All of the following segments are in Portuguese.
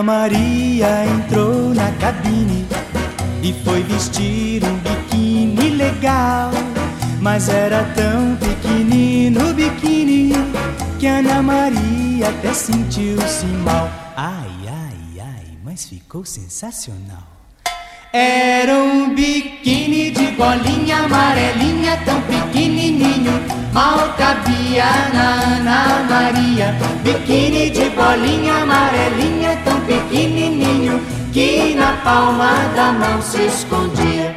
Ana Maria entrou na cabine e foi vestir um biquíni legal. Mas era tão pequenino o biquíni que Ana Maria até sentiu-se mal. Ai, ai, ai, mas ficou sensacional. Era um biquíni de bolinha amarelinha, tão pequenininho, mal cabia na Ana Maria. Biquíni de bolinha amarelinha, tão pequenininho, que na palma da mão se escondia.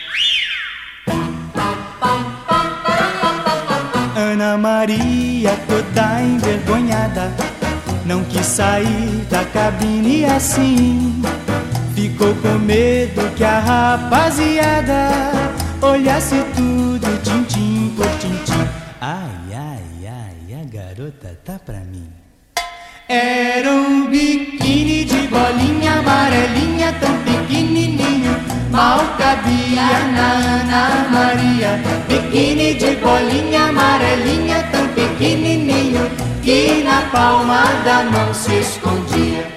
Ana Maria, toda envergonhada, não quis sair da cabine assim. Ficou com medo que a rapaziada olhasse tudo tintim por tintim. Ai, ai, ai, a garota tá pra mim. Era um biquíni de bolinha amarelinha, tão pequenininho, mal cabia na Ana Maria. Biquíni de bolinha amarelinha, tão pequenininho, que na palma da mão se escondia.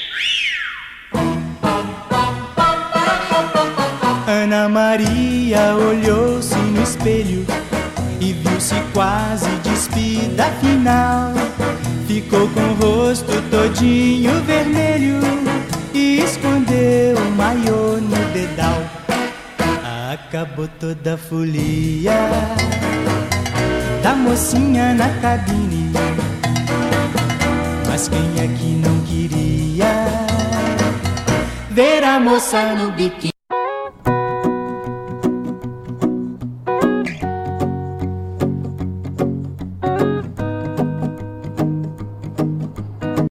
Ana Maria olhou-se no espelho e viu-se quase despida, afinal ficou com o rosto todinho vermelho e escondeu o maiô no dedal. Acabou toda a folia da mocinha na cabine, mas quem é que não queria ver a moça no biquíni?